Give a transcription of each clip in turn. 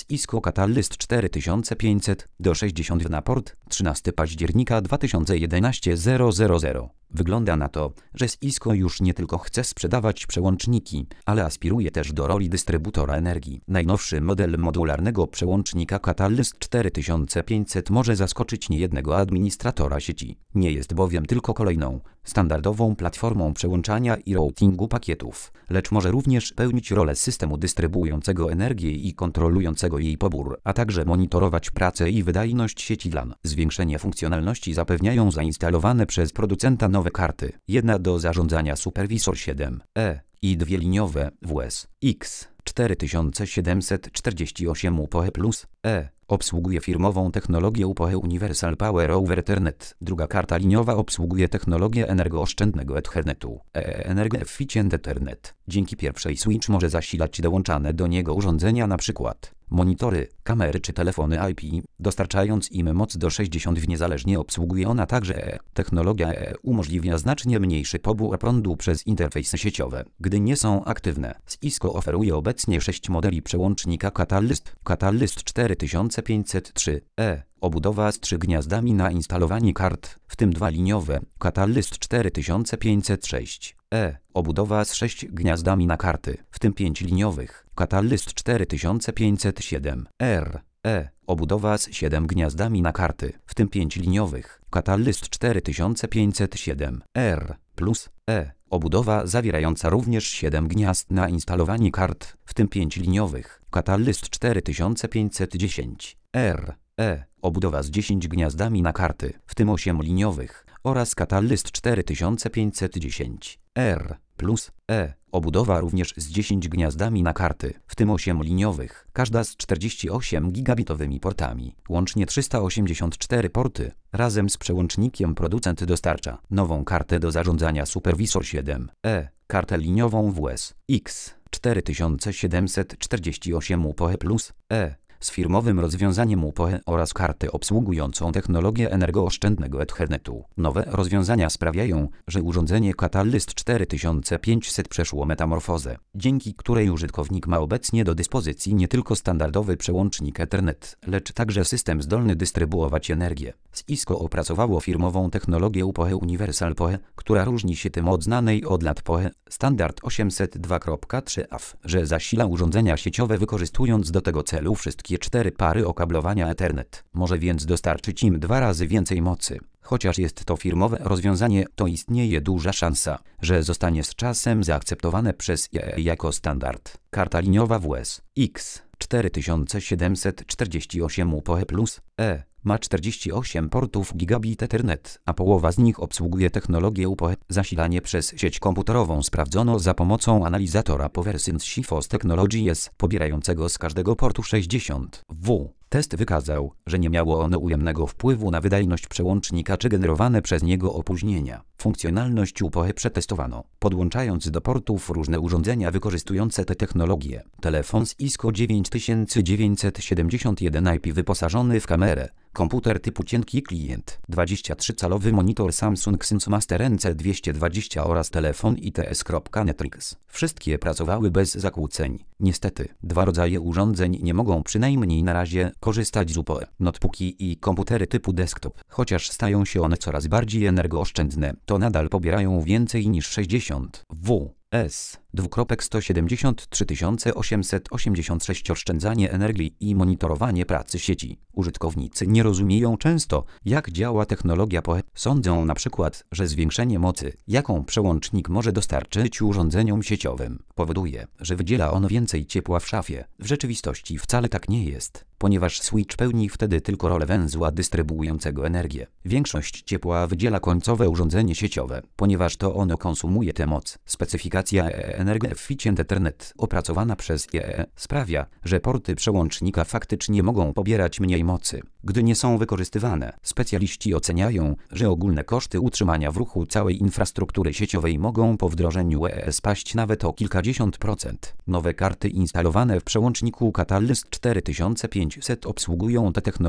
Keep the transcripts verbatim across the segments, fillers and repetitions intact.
Cisco Catalyst cztery tysiące pięćset do sześćdziesiąt na port trzynastego października dwa tysiące jedenastego zero zero zero. Wygląda na to, że Cisco już nie tylko chce sprzedawać przełączniki, ale aspiruje też do roli dystrybutora energii. Najnowszy model modularnego przełącznika Catalyst cztery tysiące pięćset może zaskoczyć niejednego administratora sieci. Nie jest bowiem tylko kolejną, standardową platformą przełączania i routingu pakietów, lecz może również pełnić rolę systemu dystrybuującego energię i kontrolującego jej pobór, a także monitorować pracę i wydajność sieci LAN. Zwiększenie funkcjonalności zapewniają zainstalowane przez producenta nowe karty. Jedna do zarządzania Supervisor siedem E i dwie liniowe W S X cztery tysiące siedemset czterdzieści osiem U P H plus E. Obsługuje firmową technologię U P H Universal Power over Ethernet. Druga karta liniowa obsługuje technologię energooszczędnego Ethernetu E Energy Efficient Ethernet. Dzięki pierwszej switch może zasilać dołączane do niego urządzenia, np. monitory, kamery czy telefony I P, dostarczając im moc do sześćdziesiąt W. Niezależnie obsługuje ona także E. Technologia E umożliwia znacznie mniejszy pobór prądu przez interfejsy sieciowe, gdy nie są aktywne. Cisco oferuje obecnie sześć modeli przełącznika Catalyst. Catalyst cztery tysiące pięćset trzy E. Obudowa z trzy gniazdami na instalowanie kart, w tym dwa liniowe. Catalyst cztery tysiące pięćset sześć E. Obudowa z sześć gniazdami na karty, w tym pięć liniowych. Catalyst cztery tysiące pięćset siedem R E. Obudowa z siedem gniazdami na karty, w tym pięć liniowych. Catalyst cztery tysiące pięćset siedem R plus E. Obudowa zawierająca również siedem gniazd na instalowanie kart, w tym pięć liniowych. Catalyst cztery tysiące pięćset dziesięć R E. Obudowa z dziesięć gniazdami na karty, w tym osiem liniowych. Oraz Catalyst cztery tysiące pięćset dziesięć R plus E. Obudowa również z dziesięć gniazdami na karty, w tym osiem liniowych, każda z czterdziestu ośmioma gigabitowymi portami. Łącznie trzysta osiemdziesiąt cztery porty. Razem z przełącznikiem producent dostarcza nową kartę do zarządzania Supervisor siedem E, kartę liniową W S X cztery tysiące siedemset czterdzieści osiem U P H plus E z firmowym rozwiązaniem U P H oraz kartę obsługującą technologię energooszczędnego Ethernetu. Nowe rozwiązania sprawiają, że urządzenie Catalyst cztery tysiące pięćset przeszło metamorfozę, dzięki której użytkownik ma obecnie do dyspozycji nie tylko standardowy przełącznik Ethernet, lecz także system zdolny dystrybuować energię. Cisco opracowało firmową technologię U P H Universal P O H, która różni się tym od znanej od lat P O H standard osiemset dwa kropka trzy A F, że zasila urządzenia sieciowe wykorzystując do tego celu wszystkie cztery pary okablowania Ethernet. Może więc dostarczyć im dwa razy więcej mocy. Chociaż jest to firmowe rozwiązanie, to istnieje duża szansa, że zostanie z czasem zaakceptowane przez E E jako standard. Karta liniowa W S X cztery tysiące siedemset czterdzieści osiem U P H plus E ma czterdzieści osiem portów gigabit Ethernet, a połowa z nich obsługuje technologię U P H. Zasilanie przez sieć komputerową sprawdzono za pomocą analizatora PowerSense SiFos Technologies, pobierającego z każdego portu sześćdziesiąt W. Test wykazał, że nie miało ono ujemnego wpływu na wydajność przełącznika czy generowane przez niego opóźnienia. Funkcjonalność U P H przetestowano, podłączając do portów różne urządzenia wykorzystujące te technologie. Telefon Cisco dziewięć tysięcy dziewięćset siedemdziesiąt jeden I P wyposażony w kamerę, komputer typu cienki klient, dwudziestotrzocalowy monitor Samsung SenseMaster N C dwieście dwadzieścia oraz telefon I T S.Netrix. Wszystkie pracowały bez zakłóceń. Niestety, dwa rodzaje urządzeń nie mogą przynajmniej na razie korzystać z U P H. Notebooki i komputery typu desktop, chociaż stają się one coraz bardziej energooszczędne, to nadal pobierają więcej niż sześćdziesiąt W S sto siedemdziesiąt trzy tysiące osiemset osiemdziesiąt sześć oszczędzanie energii i monitorowanie pracy sieci. Użytkownicy nie rozumieją często, jak działa technologia P O H. Sądzą na przykład, że zwiększenie mocy, jaką przełącznik może dostarczyć urządzeniom sieciowym, powoduje, że wydziela on więcej ciepła w szafie. W rzeczywistości wcale tak nie jest, ponieważ switch pełni wtedy tylko rolę węzła dystrybuującego energię. Większość ciepła wydziela końcowe urządzenie sieciowe, ponieważ to ono konsumuje tę moc. Specyfikacja Energy Efficient Ethernet opracowana przez E E sprawia, że porty przełącznika faktycznie mogą pobierać mniej mocy, gdy nie są wykorzystywane. Specjaliści oceniają, że ogólne koszty utrzymania w ruchu całej infrastruktury sieciowej mogą po wdrożeniu E E spaść nawet o kilkadziesiąt procent. Nowe karty instalowane w przełączniku Catalyst cztery tysiące pięćset obsługują te technologie.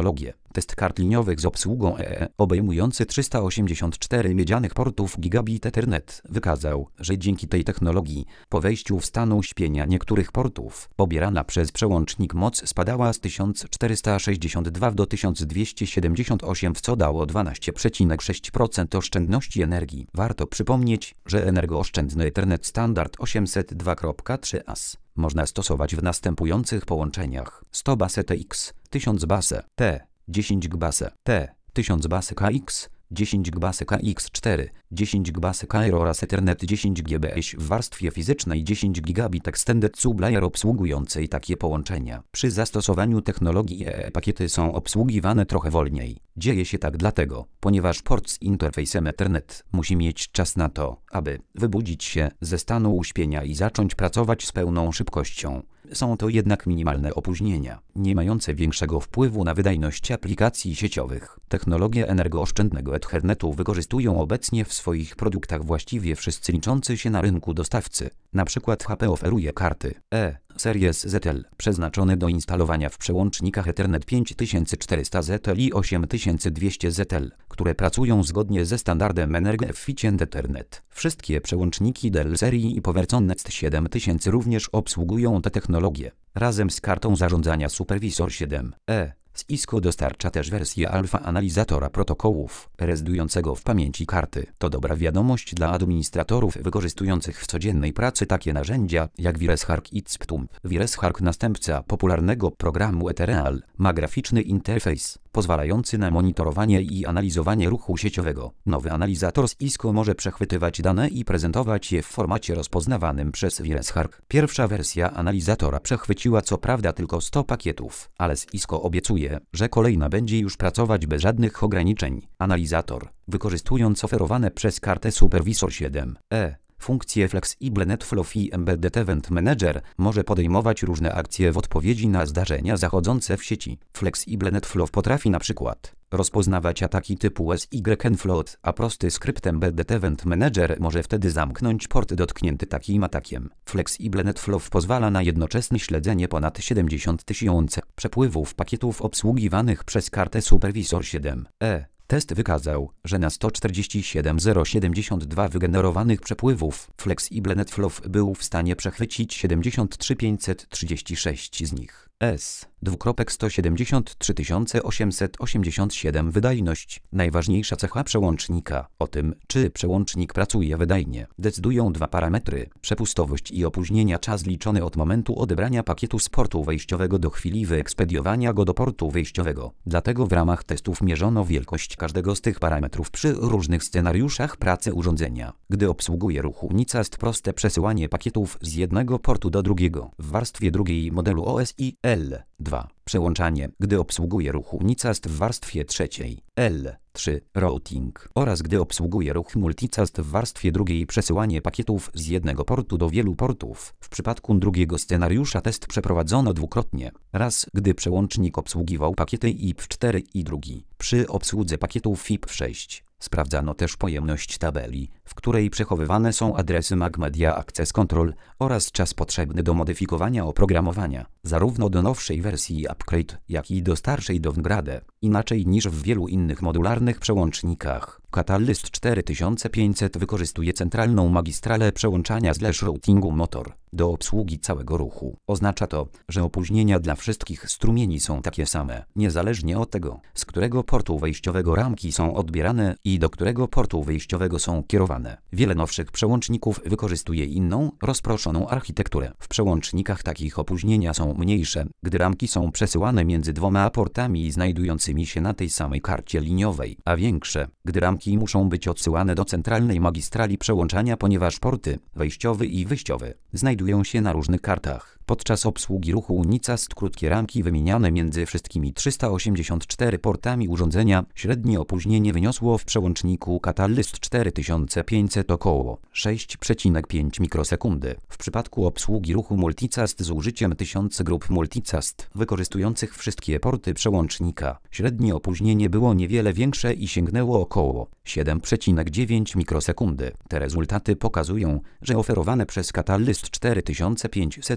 Test kart liniowych z obsługą E E, obejmujący trzysta osiemdziesiąt cztery miedzianych portów gigabit Ethernet, wykazał, że dzięki tej technologii, po wejściu w stan uśpienia niektórych portów, pobierana przez przełącznik moc spadała z tysiąc czterysta sześćdziesiąt dwa do tysiąc dwieście siedemdziesiąt osiem, w co dało dwanaście przecinek sześć procent oszczędności energii. Warto przypomnieć, że energooszczędny Ethernet standard osiemset dwa kropka trzy A S można stosować w następujących połączeniach: sto base T X, tysiąc base T, dziesięć gbase T, tysiąc base K X, dziesięć gbase K X cztery, dziesięć gbase K R oraz Ethernet dziesięć gigabit w warstwie fizycznej, dziesięć gigabit Extended Sub-Layer obsługującej takie połączenia. Przy zastosowaniu technologii E E pakiety są obsługiwane trochę wolniej. Dzieje się tak dlatego, ponieważ port z interfejsem Ethernet musi mieć czas na to, aby wybudzić się ze stanu uśpienia i zacząć pracować z pełną szybkością. Są to jednak minimalne opóźnienia, nie mające większego wpływu na wydajność aplikacji sieciowych. Technologię energooszczędnego Ethernetu wykorzystują obecnie w swoich produktach właściwie wszyscy liczący się na rynku dostawcy. Na przykład H P oferuje karty E Series Z L przeznaczone do instalowania w przełącznikach Ethernet pięć tysięcy czterysta Z L i osiem tysięcy dwieście Z L, które pracują zgodnie ze standardem Energy Efficient Ethernet. Wszystkie przełączniki Dell serii i PowerSonet siedem tysięcy również obsługują te technologie. Razem z kartą zarządzania Supervisor siedem E Cisco dostarcza też wersję alfa analizatora protokołów, rezydującego w pamięci karty. To dobra wiadomość dla administratorów wykorzystujących w codziennej pracy takie narzędzia jak VirusHark i Cptump. VirusHark, następca popularnego programu Ethereal, ma graficzny interfejs pozwalający na monitorowanie i analizowanie ruchu sieciowego. Nowy analizator z Cisco może przechwytywać dane i prezentować je w formacie rozpoznawanym przez VirusHark. Pierwsza wersja analizatora przechwyciła co prawda tylko sto pakietów, ale Cisco obiecuje, że kolejna będzie już pracować bez żadnych ograniczeń. Analizator, wykorzystując oferowane przez kartę Supervisor siedem E funkcje Flexible Netflow i Embedded Event Manager, może podejmować różne akcje w odpowiedzi na zdarzenia zachodzące w sieci. Flexible Netflow potrafi na przykład rozpoznawać ataki typu S Y Float, a prosty skrypt Embedded Event Manager może wtedy zamknąć port dotknięty takim atakiem. Flexible Netflow pozwala na jednoczesne śledzenie ponad siedemdziesiąt tysięcy przepływów pakietów obsługiwanych przez kartę Supervisor siedem E. Test wykazał, że na sto czterdzieści siedem tysięcy siedemdziesiąt dwa wygenerowanych przepływów Flexible Netflow był w stanie przechwycić siedemdziesiąt trzy tysiące pięćset trzydzieści sześć z nich. S. sto siedemdziesiąt trzy tysiące osiemset osiemdziesiąt siedem wydajność. Najważniejsza cecha przełącznika. O tym, czy przełącznik pracuje wydajnie, decydują dwa parametry: przepustowość i opóźnienia, czas liczony od momentu odebrania pakietu z portu wejściowego do chwili wyekspediowania go do portu wyjściowego. Dlatego w ramach testów mierzono wielkość każdego z tych parametrów przy różnych scenariuszach pracy urządzenia. Gdy obsługuje ruch unicast, proste przesyłanie pakietów z jednego portu do drugiego. W warstwie drugiej modelu O S I L dwa. Przełączanie, gdy obsługuje ruch unicast w warstwie trzeciej L trzy. Routing oraz gdy obsługuje ruch multicast w warstwie drugiej, przesyłanie pakietów z jednego portu do wielu portów. W przypadku drugiego scenariusza test przeprowadzono dwukrotnie. Raz, gdy przełącznik obsługiwał pakiety I P v cztery i drugi, przy obsłudze pakietów I P v sześć. Sprawdzano też pojemność tabeli, w której przechowywane są adresy Mac Media Access Control oraz czas potrzebny do modyfikowania oprogramowania, zarówno do nowszej wersji upgrade, jak i do starszej downgrade. Inaczej niż w wielu innych modularnych przełącznikach, Catalyst cztery tysiące pięćset wykorzystuje centralną magistralę przełączania slash routingu motor do obsługi całego ruchu. Oznacza to, że opóźnienia dla wszystkich strumieni są takie same, niezależnie od tego, z którego portu wejściowego ramki są odbierane i do którego portu wyjściowego są kierowane. Wiele nowszych przełączników wykorzystuje inną, rozproszoną architekturę. W przełącznikach takich opóźnienia są mniejsze, gdy ramki są przesyłane między dwoma portami znajdującymi się na tej samej karcie liniowej, a większe, gdy ramki muszą być odsyłane do centralnej magistrali przełączania, ponieważ porty wejściowy i wyjściowy znajdują się na różnych kartach. Podczas obsługi ruchu unicast krótkie ramki wymieniane między wszystkimi trzysta osiemdziesięcioma czterema portami urządzenia, średnie opóźnienie wyniosło w przełączniku Catalyst cztery tysiące pięćset około sześć przecinek pięć mikrosekundy. W przypadku obsługi ruchu multicast z użyciem tysiąca grup multicast wykorzystujących wszystkie porty przełącznika, średnie opóźnienie było niewiele większe i sięgnęło około siedem przecinek dziewięć mikrosekundy. Te rezultaty pokazują, że oferowane przez Catalyst cztery tysiące pięćset opóźnienie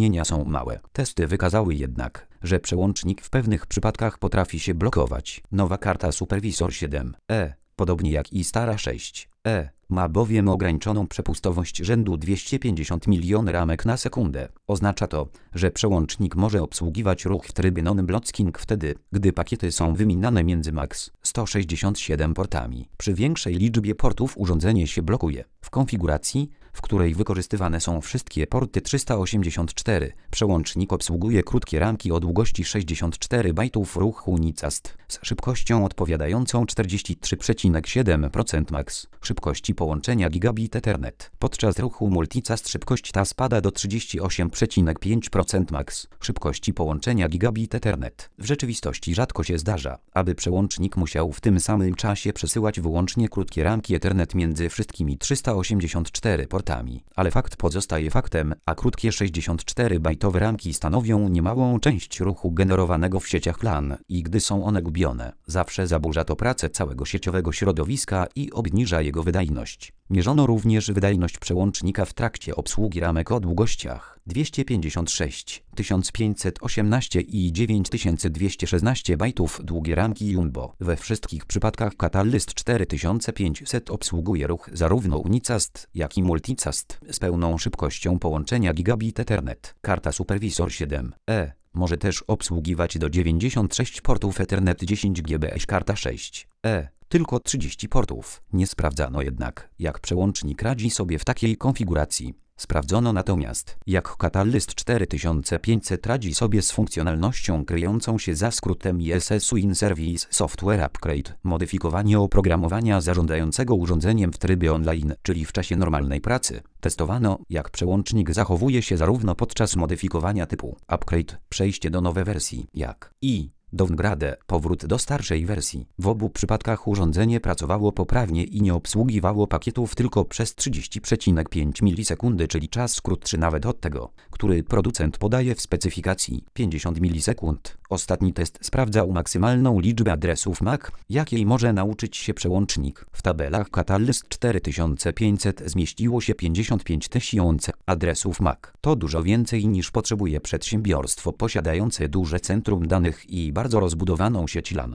opóźnienia są małe. Testy wykazały jednak, że przełącznik w pewnych przypadkach potrafi się blokować. Nowa karta Supervisor siedem E, podobnie jak i stara sześć E, ma bowiem ograniczoną przepustowość rzędu dwieście pięćdziesiąt milionów ramek na sekundę. Oznacza to, że przełącznik może obsługiwać ruch w trybie non-blocking wtedy, gdy pakiety są wyminane między max sto sześćdziesiąt siedem portami. Przy większej liczbie portów urządzenie się blokuje. W konfiguracji, w której wykorzystywane są wszystkie porty trzysta osiemdziesiąt cztery, przełącznik obsługuje krótkie ramki o długości sześćdziesiąt cztery bajtów ruchu unicast z szybkością odpowiadającą czterdzieści trzy przecinek siedem procent max szybkości połączenia gigabit Ethernet. Podczas ruchu multicast szybkość ta spada do trzydzieści osiem przecinek pięć procent max szybkości połączenia gigabit Ethernet. W rzeczywistości rzadko się zdarza, aby przełącznik musiał w tym samym czasie przesyłać wyłącznie krótkie ramki Ethernet między wszystkimi trzysta osiemdziesiąt cztery portami. Ale fakt pozostaje faktem, a krótkie sześćdziesiąt cztery bajtowe ramki stanowią niemałą część ruchu generowanego w sieciach LAN i gdy są one gubione, zawsze zaburza to pracę całego sieciowego środowiska i obniża jego wydajność. Mierzono również wydajność przełącznika w trakcie obsługi ramek o długościach dwieście pięćdziesiąt sześć, tysiąc pięćset osiemnaście i dziewięć tysięcy dwieście szesnaście bajtów długie ramki Jumbo. We wszystkich przypadkach Catalyst cztery tysiące pięćset obsługuje ruch zarówno unicast, jak i multicast z pełną szybkością połączenia gigabit Ethernet. Karta Supervisor siedem E może też obsługiwać do dziewięćdziesiąt sześć portów Ethernet dziesięć gigabitów. Karta sześć E tylko trzydzieści portów. Nie sprawdzano jednak, jak przełącznik radzi sobie w takiej konfiguracji. Sprawdzono natomiast, jak Catalyst cztery tysiące pięćset radzi sobie z funkcjonalnością kryjącą się za skrótem I S S In Service Software Upgrade, modyfikowanie oprogramowania zarządzającego urządzeniem w trybie online, czyli w czasie normalnej pracy. Testowano, jak przełącznik zachowuje się zarówno podczas modyfikowania typu upgrade, przejście do nowej wersji, jak i downgrade, powrót do starszej wersji. W obu przypadkach urządzenie pracowało poprawnie i nie obsługiwało pakietów tylko przez trzydzieści przecinek pięć milisekundy, czyli czas krótszy nawet od tego, który producent podaje w specyfikacji, pięćdziesiąt milisekund. Ostatni test sprawdzał maksymalną liczbę adresów M A C, jakiej może nauczyć się przełącznik. W tabelach Catalyst cztery tysiące pięćset zmieściło się pięćdziesiąt pięć tysięcy adresów M A C. To dużo więcej niż potrzebuje przedsiębiorstwo posiadające duże centrum danych i bardzo rozbudowaną sieć LAN.